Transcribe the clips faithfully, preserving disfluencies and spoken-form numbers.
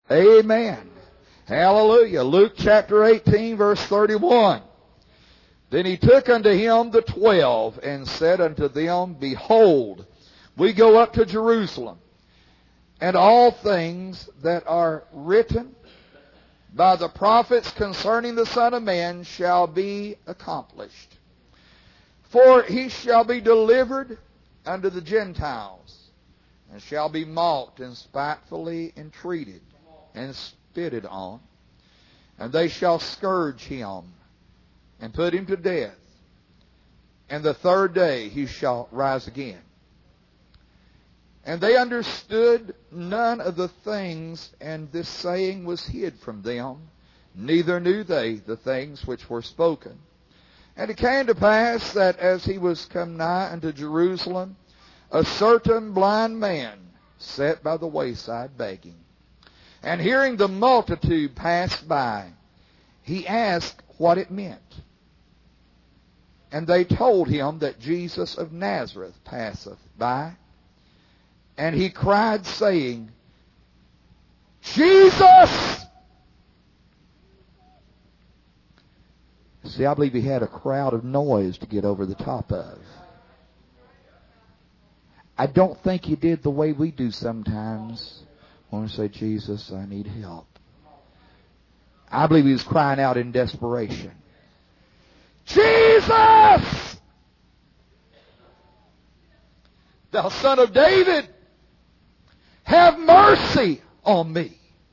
Amen. Hallelujah. Luke chapter eighteen, verse thirty-one. Then he took unto him the twelve, and said unto them, Behold, we go up to Jerusalem, and all things that are written by the prophets concerning the Son of Man shall be accomplished. For he shall be delivered unto the Gentiles, and shall be mocked and spitefully entreated and spitted on. And they shall scourge him and put him to death. And the third day he shall rise again. And they understood none of the things, and this saying was hid from them. Neither knew they the things which were spoken. And it came to pass that as he was come nigh unto Jerusalem, a certain blind man sat by the wayside begging. And hearing the multitude pass by, he asked what it meant. And they told him that Jesus of Nazareth passeth by. And he cried, saying, Jesus! See, I believe he had a crowd of noise to get over the top of. I don't think he did the way we do sometimes when we say, Jesus, I need help. I believe he was crying out in desperation. Jesus! Thou Son of David, have mercy on me.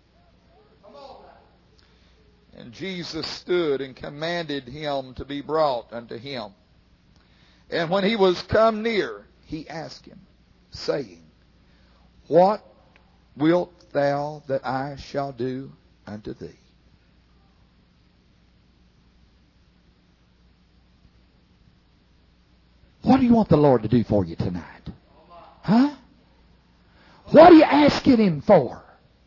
And Jesus stood and commanded him to be brought unto him. And when he was come near, he asked him, saying, What wilt thou that I shall do unto thee? What do you want the Lord to do for you tonight? Huh? What are you asking Him for?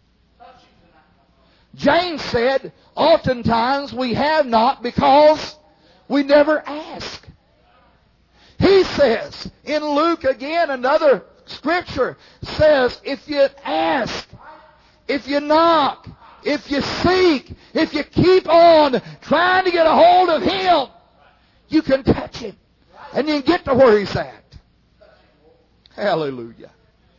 James said, oftentimes we have not because we never ask. He says, in Luke again, another scripture says, if you ask, if you knock, if you seek, if you keep on trying to get a hold of Him, you can touch Him. And you can get to where He's at. Hallelujah.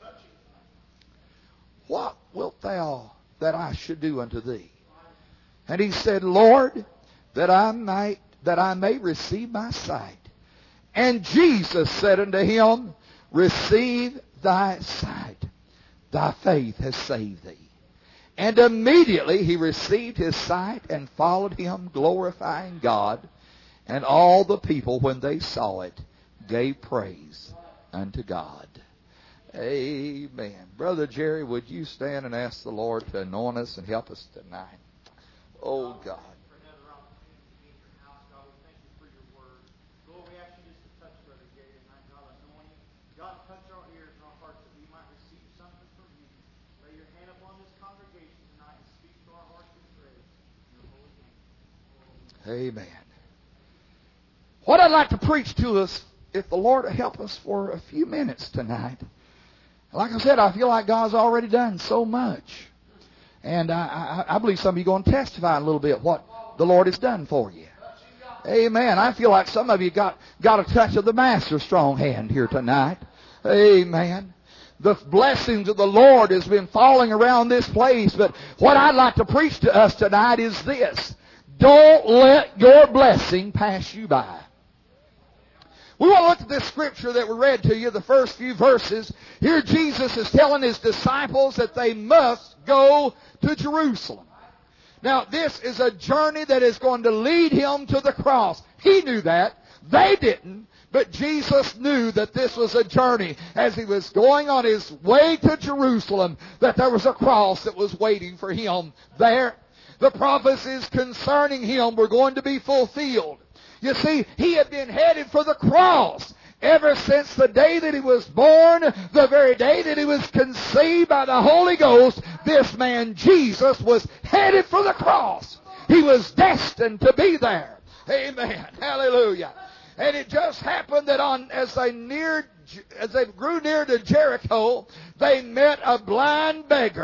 What wilt thou that I should do unto thee? And he said, Lord, that I might, that I may receive my sight. And Jesus said unto him, Receive thy sight. Thy faith has saved thee. And immediately he received his sight and followed him, glorifying God. And all the people, when they saw it, gave praise unto God. Amen. Brother Jerry, would you stand and ask the Lord to anoint us and help us tonight? Oh, God. Amen. What I'd like to preach to us, if the Lord will help us for a few minutes tonight. Like I said, I feel like God's already done so much. And I, I, I believe some of you are going to testify a little bit what the Lord has done for you. Amen. I feel like some of you got, got a touch of the Master's strong hand here tonight. Amen. The blessings of the Lord has been falling around this place. But what I'd like to preach to us tonight is this. Don't let your blessing pass you by. We want to look at this scripture that we read to you, the first few verses. Here Jesus is telling His disciples that they must go to Jerusalem. Now, this is a journey that is going to lead Him to the cross. He knew that. They didn't. But Jesus knew that this was a journey. As He was going on His way to Jerusalem, that there was a cross that was waiting for Him there. The prophecies concerning Him were going to be fulfilled. You see, He had been headed for the cross ever since the day that He was born, the very day that He was conceived by the Holy Ghost. This man, Jesus, was headed for the cross. He was destined to be there. Amen. Hallelujah. And it just happened that on as they neared, as they grew near to Jericho, they met a blind beggar.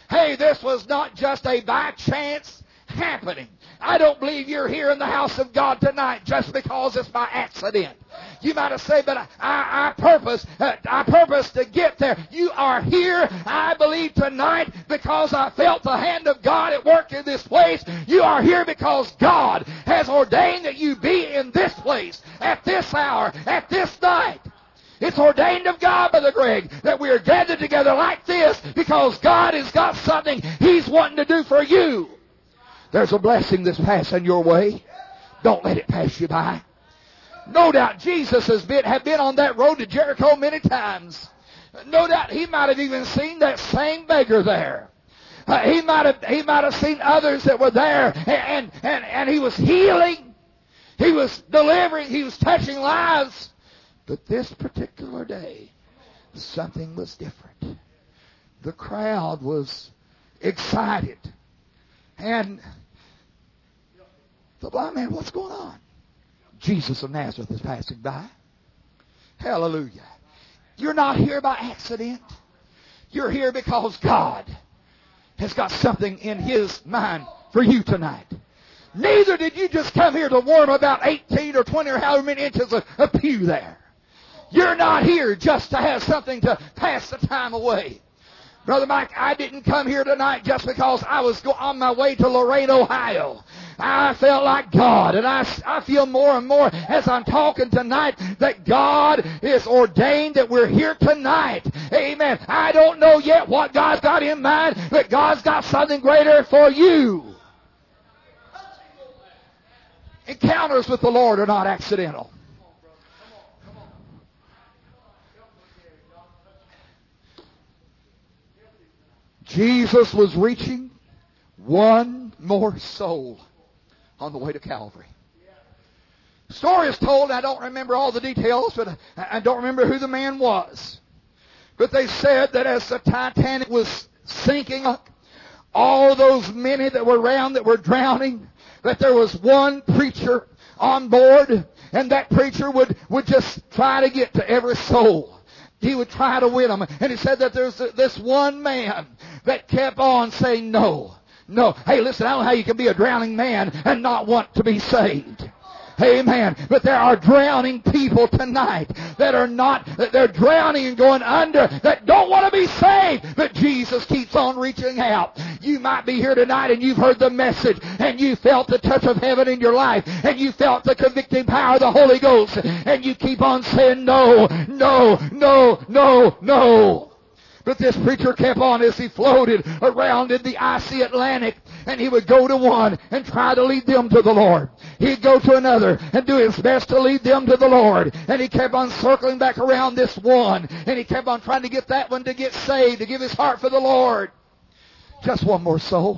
Hey, this was not just a by chance happening. I don't believe you're here in the house of God tonight just because it's by accident. You might have said, but I, I, I purpose, uh, I purpose to get there. You are here, I believe, tonight because I felt the hand of God at work in this place. You are here because God has ordained that you be in this place, at this hour, at this night. It's ordained of God, Brother Greg, that we are gathered together like this because God has got something He's wanting to do for you. There's a blessing that's passing your way. Don't let it pass you by. No doubt Jesus has been, have been on that road to Jericho many times. No doubt He might have even seen that same beggar there. Uh, he might have he might have seen others that were there, and, and, and He was healing. He was delivering. He was touching lives. But this particular day, something was different. The crowd was excited. And the blind man, what's going on? Jesus of Nazareth is passing by. Hallelujah. You're not here by accident. You're here because God has got something in His mind for you tonight. Neither did you just come here to warm about eighteen or twenty or however many inches of, of pew there. You're not here just to have something to pass the time away. Brother Mike, I didn't come here tonight just because I was go- on my way to Lorain, Ohio. I felt like God, and I, I feel more and more as I'm talking tonight that God is ordained that we're here tonight. Amen. I don't know yet what God's got in mind, but God's got something greater for you. Encounters with the Lord are not accidental. Jesus was reaching one more soul on the way to Calvary. The story is told, I don't remember all the details, but I don't remember who the man was. But they said that as the Titanic was sinking, all those many that were around that were drowning, that there was one preacher on board, and that preacher would, would just try to get to every soul. He would try to win them. And he said that there's this one man that kept on saying no. No. Hey, listen, I don't know how you can be a drowning man and not want to be saved. Amen. But there are drowning people tonight that are not, that they're drowning and going under, that don't want to be saved. But Jesus keeps on reaching out. You might be here tonight and you've heard the message and you felt the touch of heaven in your life and you felt the convicting power of the Holy Ghost and you keep on saying no, no, no, no, no. But this preacher kept on as he floated around in the icy Atlantic, and he would go to one and try to lead them to the Lord. He'd go to another and do his best to lead them to the Lord. And he kept on circling back around this one, and he kept on trying to get that one to get saved, to give his heart for the Lord. Just one more soul.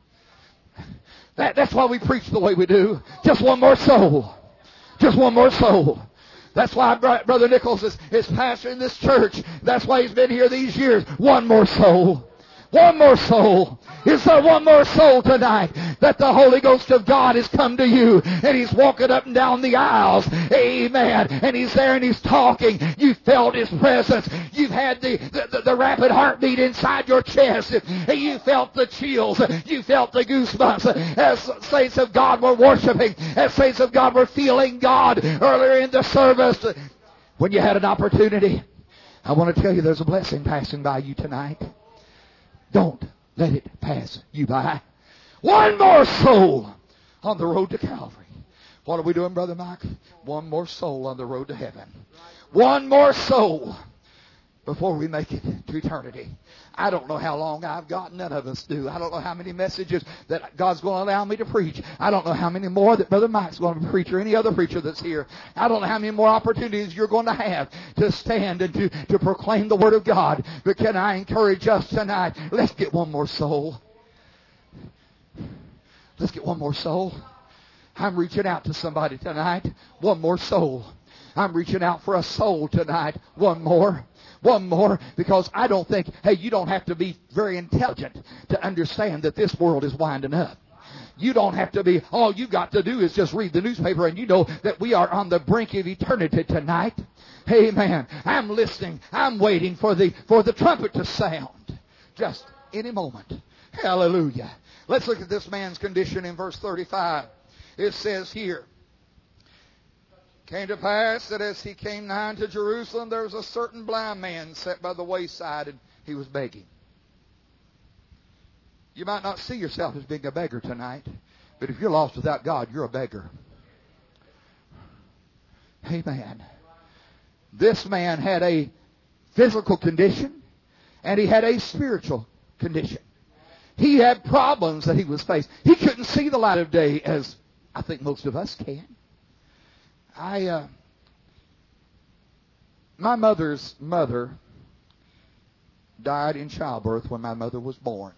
That, that's why we preach the way we do. Just one more soul. Just one more soul. That's why Brother Nichols is, is pastoring this church. That's why he's been here these years. One more soul. One more soul. Is there one more soul tonight that the Holy Ghost of God has come to you and He's walking up and down the aisles? Amen. And He's there and He's talking. You felt His presence. You've had the, the, the rapid heartbeat inside your chest. And you felt the chills. You felt the goosebumps. As saints of God were worshiping, as saints of God were feeling God earlier in the service. When you had an opportunity, I want to tell you there's a blessing passing by you tonight. Don't let it pass you by. One more soul on the road to Calvary. What are we doing, Brother Mike? One more soul on the road to heaven. One more soul before we make it to eternity. I don't know how long I've got. None of us do. I don't know how many messages that God's going to allow me to preach. I don't know how many more that Brother Mike's going to preach or any other preacher that's here. I don't know how many more opportunities you're going to have to stand and to, to proclaim the Word of God. But can I encourage us tonight? Let's get one more soul. Let's get one more soul. I'm reaching out to somebody tonight. One more soul. I'm reaching out for a soul tonight. One more. One more, because I don't think, hey, you don't have to be very intelligent to understand that this world is winding up. You don't have to be, all you've got to do is just read the newspaper and you know that we are on the brink of eternity tonight. Amen. I'm listening. I'm waiting for the, for the trumpet to sound. Just any moment. Hallelujah. Let's look at this man's condition in verse thirty-five. It says here, came to pass that as he came nigh to Jerusalem, there was a certain blind man sat by the wayside, and he was begging. You might not see yourself as being a beggar tonight, but if you're lost without God, you're a beggar. Amen. This man had a physical condition, and he had a spiritual condition. He had problems that he was facing. He couldn't see the light of day as I think most of us can. I, uh, my mother's mother died in childbirth when my mother was born.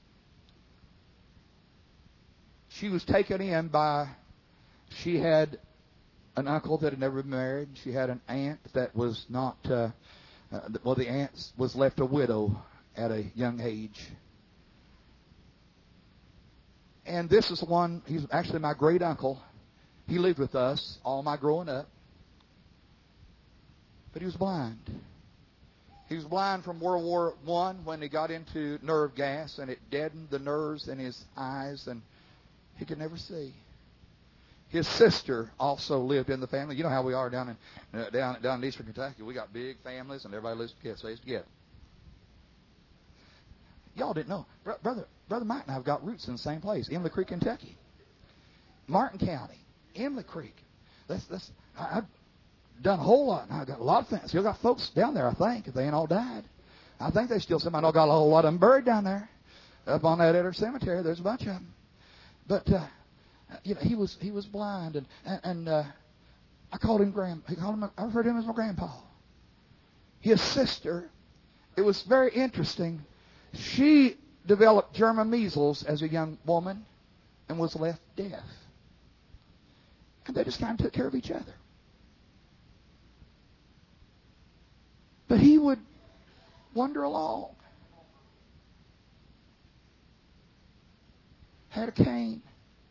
She was taken in by, she had an uncle that had never been married. She had an aunt that was not, uh, uh, well, the aunt was left a widow at a young age. And this is the one, he's actually my great uncle. He lived with us all my growing up. But he was blind. He was blind from World War One when he got into nerve gas, and it deadened the nerves in his eyes, and he could never see. His sister also lived in the family. You know how we are down in uh, down down in eastern Kentucky. We got big families, and everybody lives together. Stays together. Y'all didn't know, Bro- brother. Brother Mike and I have got roots in the same place, Emily Creek, Kentucky, Martin County, Emily Creek. That's that's. I, I've done a whole lot. I've got a lot of fans. Still got folks down there. I think if they ain't all died, I think they still. Some I know got a whole lot of them buried down there, up on that other cemetery. There's a bunch of them. But uh, you know, he was he was blind, and and, and uh, I called him grand. He called him. I referred to him as my grandpa. His sister. It was very interesting. She developed German measles as a young woman and was left deaf. And they just kind of took care of each other. But he would wander along. Had a cane.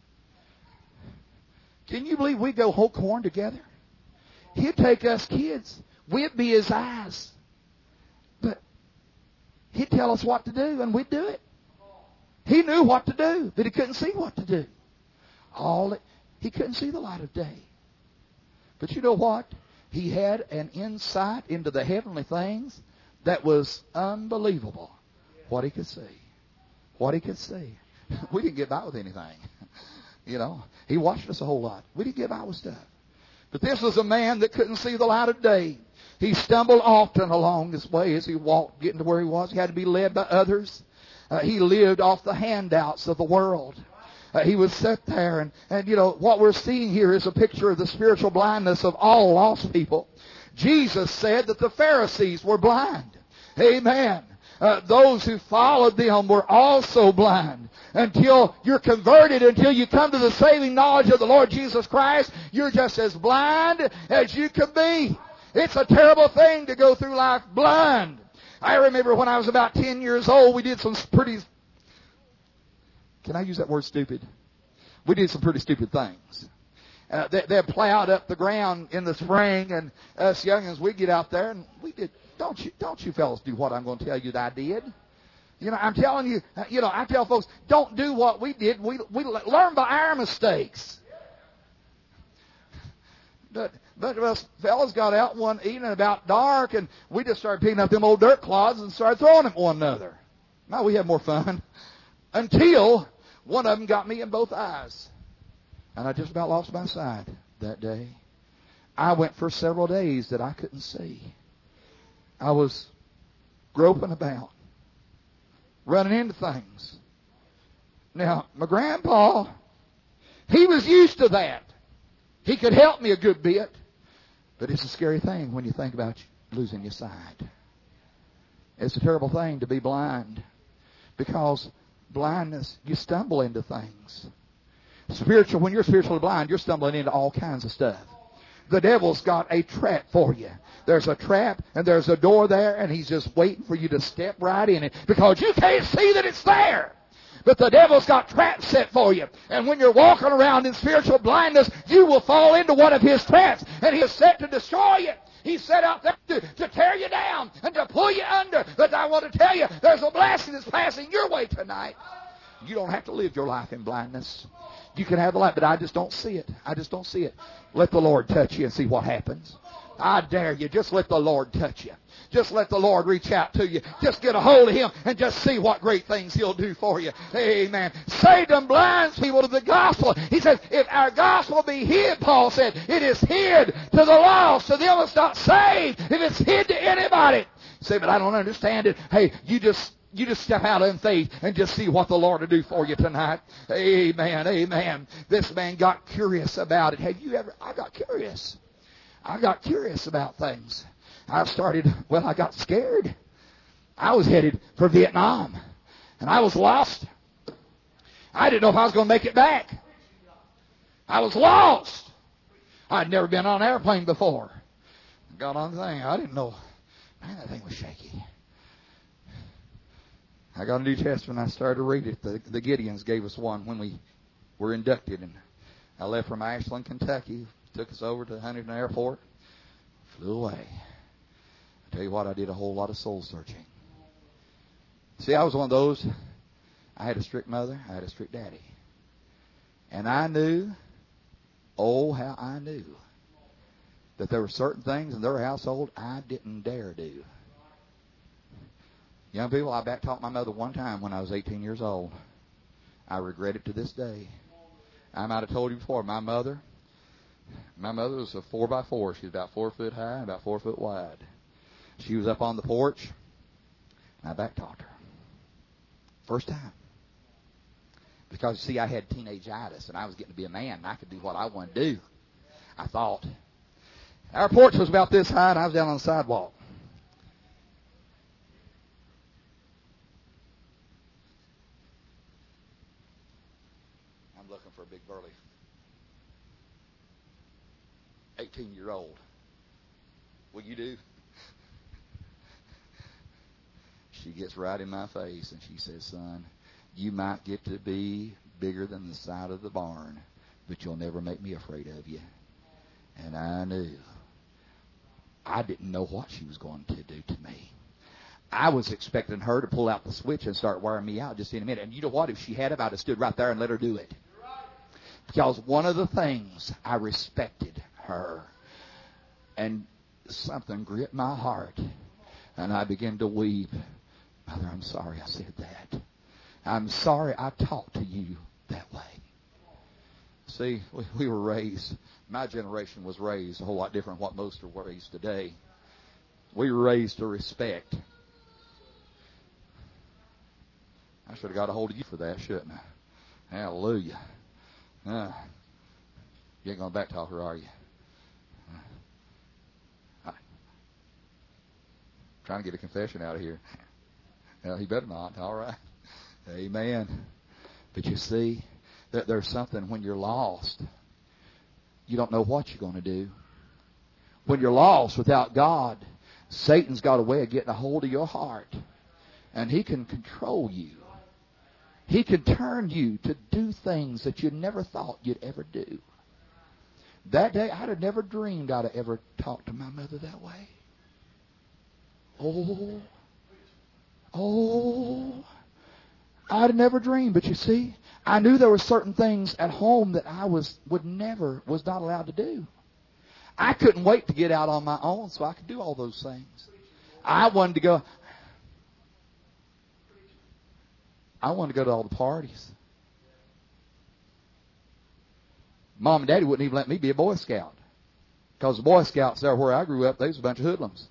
Can you believe we'd go hoe corn together? He'd take us kids. We'd be his eyes. But he'd tell us what to do, and we'd do it. He knew what to do, but he couldn't see what to do. All it, he couldn't see the light of day. But you know what? He had an insight into the heavenly things that was unbelievable. What he could see. What he could see. We didn't get by with anything. You know, he watched us a whole lot. We didn't get by with stuff. But this was a man that couldn't see the light of day. He stumbled often along this way as he walked, getting to where he was. He had to be led by others. Uh, he lived off the handouts of the world. Uh, he would sit there, and, and, you know, what we're seeing here is a picture of the spiritual blindness of all lost people. Jesus said that the Pharisees were blind. Amen. Uh, those who followed them were also blind. Until you're converted, until you come to the saving knowledge of the Lord Jesus Christ, you're just as blind as you could be. It's a terrible thing to go through life blind. I remember when I was about ten years old, we did some pretty... Can I use that word stupid? We did some pretty stupid things. Uh, they, they plowed up the ground in the spring, and us youngins, we'd get out there, and we did... Don't you, don't you fellas do what I'm going to tell you that I did. You know, I'm telling you, you know, I tell folks, don't do what we did. We, we learn by our mistakes. But... But us fellas got out one evening about dark, and we just started picking up them old dirt clods and started throwing them at one another. Now we had more fun. Until one of them got me in both eyes. And I just about lost my sight that day. I went for several days that I couldn't see. I was groping about, running into things. Now, my grandpa, he was used to that. He could help me a good bit. But it's a scary thing when you think about losing your sight. It's a terrible thing to be blind. Because blindness, you stumble into things. Spiritual, when you're spiritually blind, you're stumbling into all kinds of stuff. The devil's got a trap for you. There's a trap and there's a door there, and he's just waiting for you to step right in it. Because you can't see that it's there. But the devil's got traps set for you. And when you're walking around in spiritual blindness, you will fall into one of his traps. And he is set to destroy you. He's set out there to, to tear you down and to pull you under. But I want to tell you, there's a blessing that's passing your way tonight. You don't have to live your life in blindness. You can have the light, but I just don't see it. I just don't see it. Let the Lord touch you and see what happens. I dare you. Just let the Lord touch you. Just let the Lord reach out to you. Just get a hold of Him and just see what great things He'll do for you. Amen. Satan blinds people to the gospel. He says, if our gospel be hid, Paul said, it is hid to the lost, to them that's not saved. If it's hid to anybody. You say, but I don't understand it. Hey, you just... You just step out in faith and just see what the Lord will do for you tonight. Amen, amen. This man got curious about it. Have you ever? I got curious. I got curious about things. I started, well, I got scared. I was headed for Vietnam. And I was lost. I didn't know if I was going to make it back. I was lost. I'd never been on an airplane before. I got on the thing. I didn't know. Man, that thing was shaky. I got a New Testament and I started to read it. The, the Gideons gave us one when we were inducted. And I left from Ashland, Kentucky. Took us over to Huntington Airport. Flew away. I tell you what, I did a whole lot of soul searching. See, I was one of those. I had a strict mother. I had a strict daddy. And I knew, oh, how I knew, that there were certain things in their household I didn't dare do. Young people, I back talked my mother one time when I was eighteen years old. I regret it to this day. I might have told you before, my mother, my mother was a four by four. She was about four foot high and about four foot wide. She was up on the porch, and I back talked her. First time. Because, see, I had teenage-itis, and I was getting to be a man, and I could do what I wanted to do. I thought. Our porch was about this high, and I was down on the sidewalk. I'm looking for a big, burly eighteen-year-old. Will you do? She gets right in my face, and she says, son, you might get to be bigger than the side of the barn, but you'll never make me afraid of you. And I knew. I didn't know what she was going to do to me. I was expecting her to pull out the switch and start wearing me out just in a minute. And you know what? If she had, I'd have stood right there and let her do it. Because one of the things, I respected her. And something gripped my heart. And I began to weep. Mother, I'm sorry I said that. I'm sorry I talked to you that way. See, we, we were raised, my generation was raised a whole lot different than what most are raised today. We were raised to respect. I should have got a hold of you for that, shouldn't I? Hallelujah. Uh, you ain't going to backtalk her, are you? Uh, trying to get a confession out of here. Well, he better not. All right. Amen. But you see, that there's something when you're lost, you don't know what you're going to do. When you're lost without God, Satan's got a way of getting a hold of your heart. And he can control you. He can turn you to do things that you never thought you'd ever do. That day, I'd have never dreamed I'd have ever talked to my mother that way. Oh, oh, I'd have never dreamed. But you see, I knew there were certain things at home that I was would never, was not allowed to do. I couldn't wait to get out on my own so I could do all those things. I wanted to go, I wanted to go to all the parties. Mom and Daddy wouldn't even let me be a Boy Scout. Because the Boy Scouts there where I grew up, they was a bunch of hoodlums.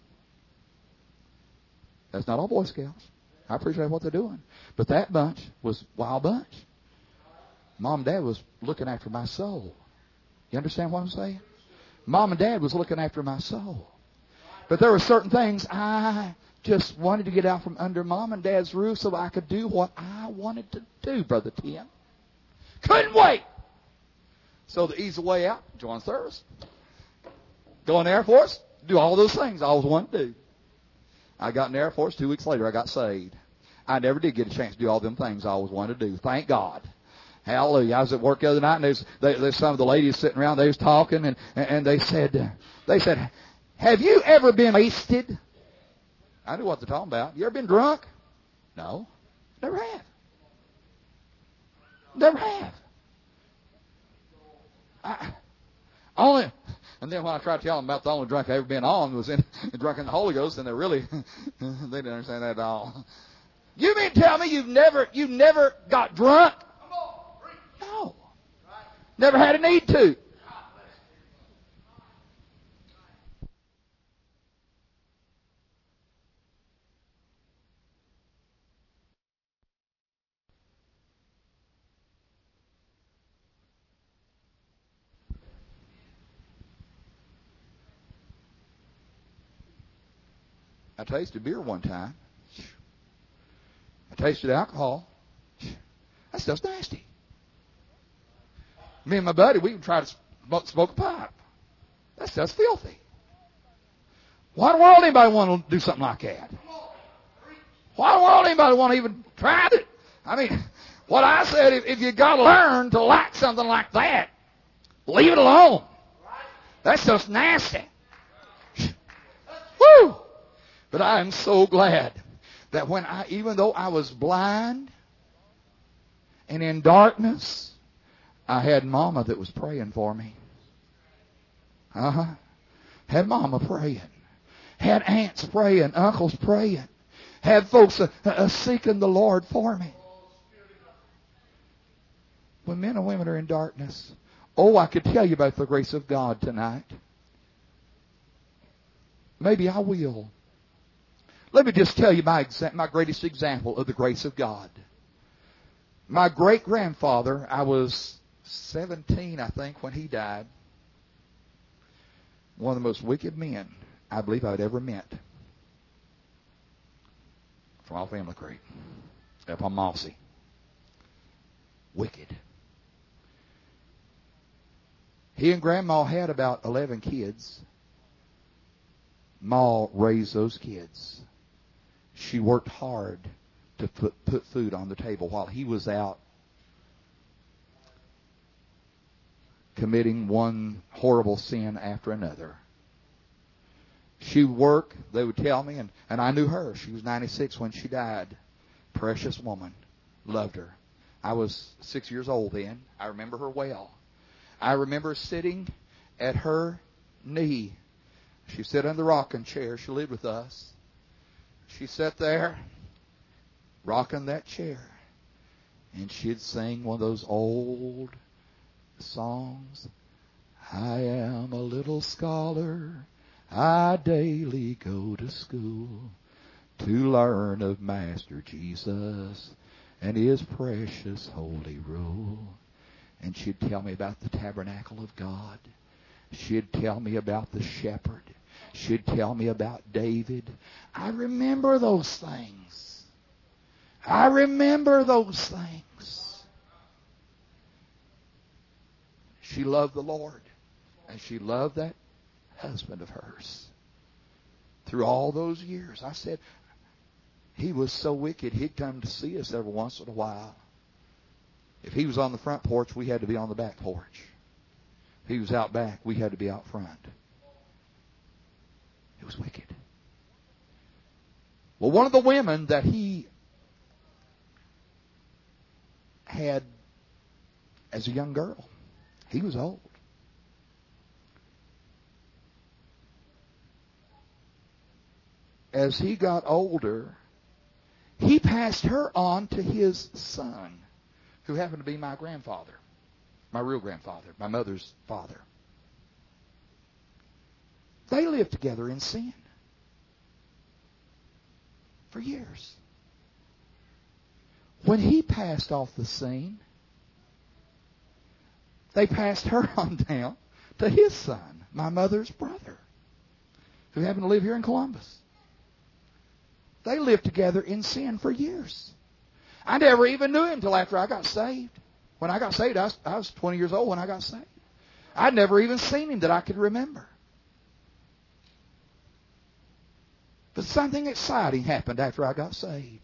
That's not all Boy Scouts. I appreciate what they're doing. But that bunch was a wild bunch. Mom and Dad was looking after my soul. You understand what I'm saying? Mom and Dad was looking after my soul. But there were certain things I just wanted to get out from under Mom and Dad's roof so I could do what I wanted to do, Brother Tim. Couldn't wait. So the easy way out, join service. Go in the Air Force, do all those things I always wanted to do. I got in the Air Force. Two weeks later, I got saved. I never did get a chance to do all them things I always wanted to do. Thank God. Hallelujah. I was at work the other night, and there's, there's some of the ladies sitting around. They was talking, and, and they said, they said, have you ever been wasted? I knew what they're talking about. You ever been drunk? No. Never have. Never have. I, only, and then when I tried to tell them about the only drunk I ever been on was in drunk in the Holy Ghost, and they really they didn't understand that at all. You mean tell me you've never you never got drunk? No. Never had a need to. I tasted beer one time. I tasted alcohol. That stuff's nasty. Me and my buddy, we tried to smoke, smoke a pipe. That stuff's filthy. Why in the world anybody want to do something like that? Why in the world anybody want to even try it? I mean, what I said, if, if you got to learn to like something like that, leave it alone. That stuff's nasty. Woo! But I am so glad that when I, even though I was blind and in darkness, I had Mama that was praying for me. Uh-huh. Had Mama praying. Had aunts praying, uncles praying. Had folks uh, uh, seeking the Lord for me. When men and women are in darkness, oh, I could tell you about the grace of God tonight. Maybe I will. Let me just tell you my exa- my greatest example of the grace of God. My great-grandfather, I was seventeen, I think, when he died. One of the most wicked men I believe I'd ever met. From off Emily Creek, up on Mossy. Wicked. He and Grandma had about eleven kids. Ma raised those kids. She worked hard to put, put food on the table while he was out committing one horrible sin after another. She would work, they would tell me, and, and I knew her. She was ninety-six when she died. Precious woman. Loved her. I was six years old then. I remember her well. I remember sitting at her knee. She sat in the rocking chair. She lived with us. She sat there, rocking that chair, and she'd sing one of those old songs. I am a little scholar, I daily go to school to learn of Master Jesus and His precious holy rule. And she'd tell me about the tabernacle of God. She'd tell me about the shepherd. She'd tell me about David. I remember those things. I remember those things. She loved the Lord. And she loved that husband of hers. Through all those years. I said, he was so wicked, he'd come to see us every once in a while. If he was on the front porch, we had to be on the back porch. If he was out back, we had to be out front. It was wicked. Well, one of the women that he had as a young girl, he was old. As he got older, he passed her on to his son, who happened to be my grandfather, my real grandfather, my mother's father. They lived together in sin for years. When he passed off the scene, they passed her on down to his son, my mother's brother, who happened to live here in Columbus. They lived together in sin for years. I never even knew him until after I got saved. When I got saved, I was, I was twenty years old when I got saved. I'd never even seen him that I could remember. But something exciting happened after I got saved.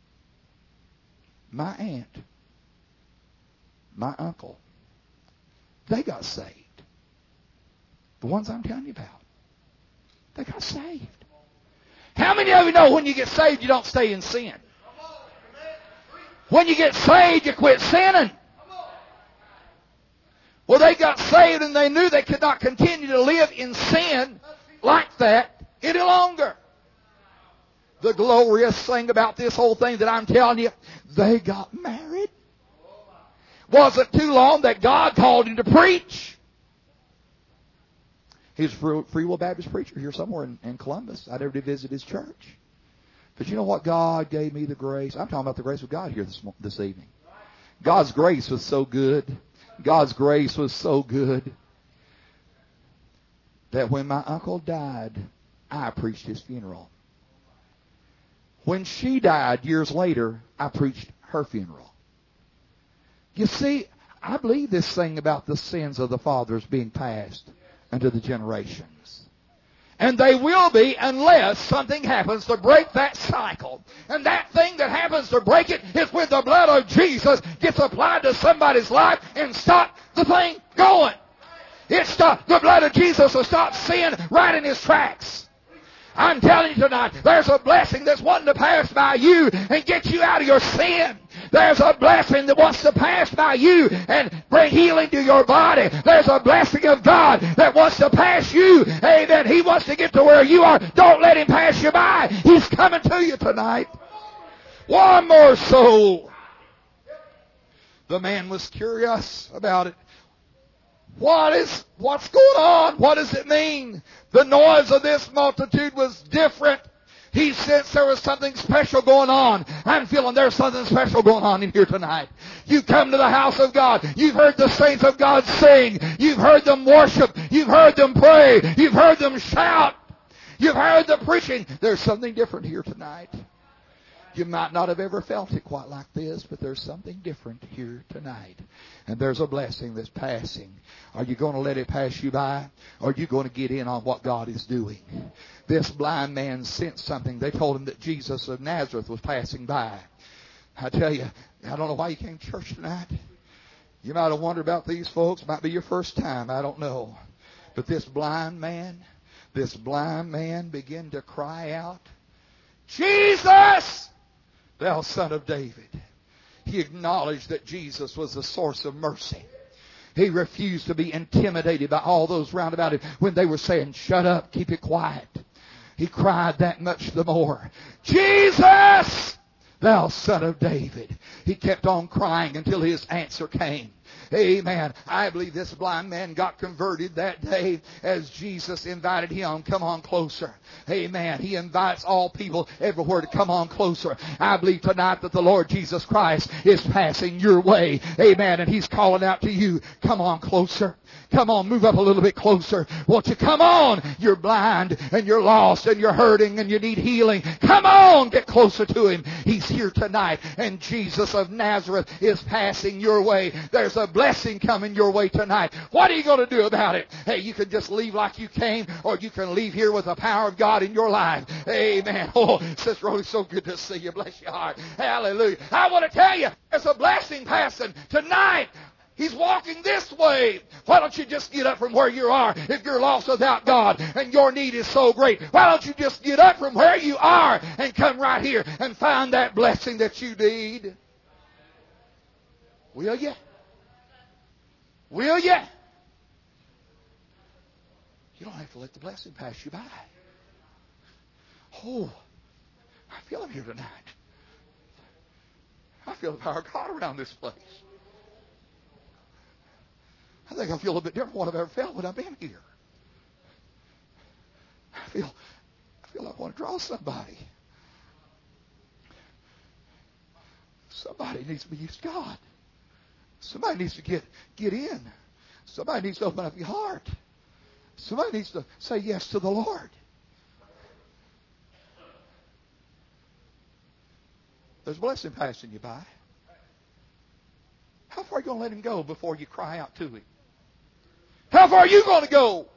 My aunt, my uncle, they got saved. The ones I'm telling you about. They got saved. How many of you know when you get saved, you don't stay in sin? When you get saved, you quit sinning. Well, they got saved and they knew they could not continue to live in sin like that any longer. The glorious thing about this whole thing that I'm telling you, they got married. Wasn't too long that God called him to preach. He's a Free Will Baptist preacher here somewhere in, in Columbus. I never did visit his church. But you know what? God gave me the grace. I'm talking about the grace of God here this, this evening. God's grace was so good. God's grace was so good that when my uncle died, I preached his funeral. When she died years later, I preached her funeral. You see, I believe this thing about the sins of the fathers being passed unto the generations. And they will be unless something happens to break that cycle. And that thing that happens to break it is when the blood of Jesus gets applied to somebody's life and stop the thing going. It stop, the blood of Jesus will stop sin right in his tracks. I'm telling you tonight, there's a blessing that's wanting to pass by you and get you out of your sin. There's a blessing that wants to pass by you and bring healing to your body. There's a blessing of God that wants to pass you. Amen. He wants to get to where you are. Don't let him pass you by. He's coming to you tonight. One more soul. The man was curious about it. What is, what's going on? What does it mean? The noise of this multitude was different. He sensed there was something special going on. I'm feeling there's something special going on in here tonight. You come to the house of God. You've heard the saints of God sing. You've heard them worship. You've heard them pray. You've heard them shout. You've heard the preaching. There's something different here tonight. You might not have ever felt it quite like this, but there's something different here tonight. And there's a blessing that's passing. Are you going to let it pass you by? Or are you going to get in on what God is doing? This blind man sensed something. They told him that Jesus of Nazareth was passing by. I tell you, I don't know why you came to church tonight. You might have wondered about these folks. Might be your first time. I don't know. But this blind man, this blind man began to cry out, Jesus! Thou Son of David. He acknowledged that Jesus was the source of mercy. He refused to be intimidated by all those round about him when they were saying, shut up, keep it quiet. He cried that much the more. Jesus! Thou Son of David. He kept on crying until his answer came. Amen. I believe this blind man got converted that day as Jesus invited him. Come on closer. Amen. He invites all people everywhere to come on closer. I believe tonight that the Lord Jesus Christ is passing your way. Amen. And He's calling out to you. Come on closer. Come on, move up a little bit closer. Won't you come on? You're blind and you're lost and you're hurting and you need healing. Come on, get closer to Him. He's here tonight and Jesus of Nazareth is passing your way. There's a blessing coming your way tonight. What are you going to do about it? Hey, you can just leave like you came, or you can leave here with the power of God in your life. Amen. Oh, Sister Rose, so good to see you. Bless your heart. Hallelujah. I want to tell you, there's a blessing passing tonight. He's walking this way. Why don't you just get up from where you are if you're lost without God and your need is so great? Why don't you just get up from where you are and come right here and find that blessing that you need? Will you? Will you? You don't have to let the blessing pass you by. Oh, I feel Him here tonight. I feel the power of God around this place. I think I feel a little bit different from what I've ever felt when I've been here. I feel, I feel like I want to draw somebody. Somebody needs to be used to God. Somebody needs to get, get in. Somebody needs to open up your heart. Somebody needs to say yes to the Lord. There's a blessing passing you by. How far are you going to let Him go before you cry out to Him? How far are you going to go?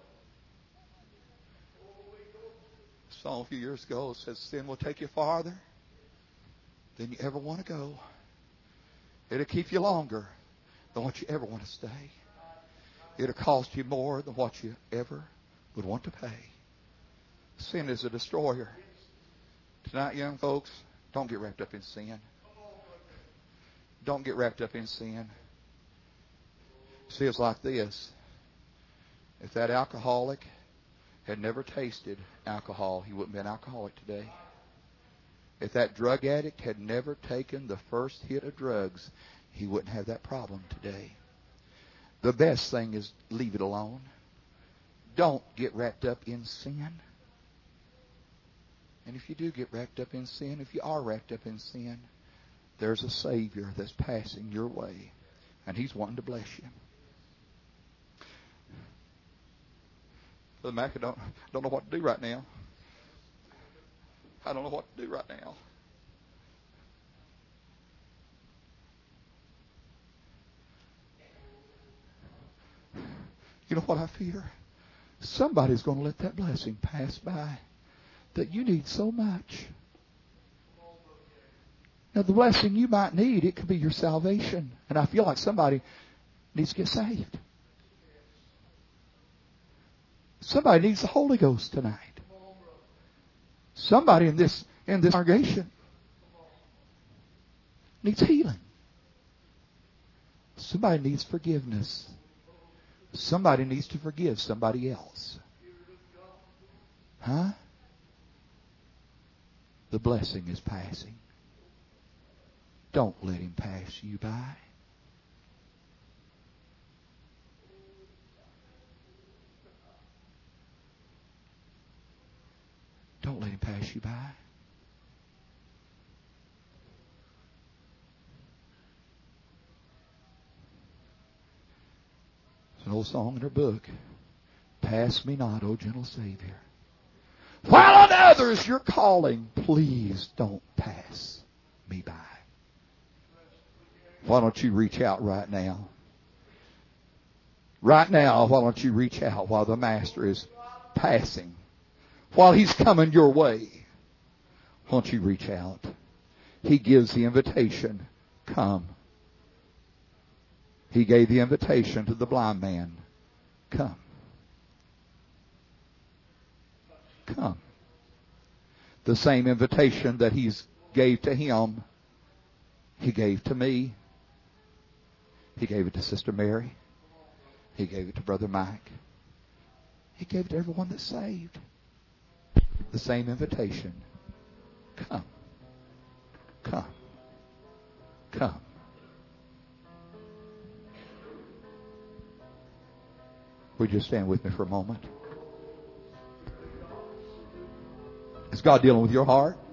A song a few years ago says, sin will take you farther than you ever want to go. It'll keep you longer than what you ever want to stay. It'll cost you more than what you ever would want to pay. Sin is a destroyer. Tonight, young folks, don't get wrapped up in sin. Don't get wrapped up in sin. See, it's like this. If that alcoholic had never tasted alcohol, he wouldn't be an alcoholic today. If that drug addict had never taken the first hit of drugs, he wouldn't have that problem today. The best thing is leave it alone. Don't get wrapped up in sin. And if you do get wrapped up in sin, if you are wrapped up in sin, there's a Savior that's passing your way, and He's wanting to bless you. Brother Mac, I don't, don't know what to do right now. I don't know what to do right now. You know what I fear? Somebody's going to let that blessing pass by that you need so much. Now, the blessing you might need, it could be your salvation. And I feel like somebody needs to get saved. Somebody needs the Holy Ghost tonight. Somebody in this in this congregation needs healing. Somebody needs forgiveness. Somebody needs to forgive somebody else. Huh? The blessing is passing. Don't let him pass you by. Don't let him pass you by. There's an old song in her book. Pass me not, O gentle Savior. While on others you're calling, please don't pass me by. Why don't you reach out right now? Right now, why don't you reach out while the Master is passing? While He's coming your way, why don't you reach out? He gives the invitation, come. He gave the invitation to the blind man, come. Come. The same invitation that He gave to him, He gave to me. He gave it to Sister Mary. He gave it to Brother Mike. He gave it to everyone that's saved. The same invitation. Come. Come. Come. Would you stand with me for a moment? Is God dealing with your heart?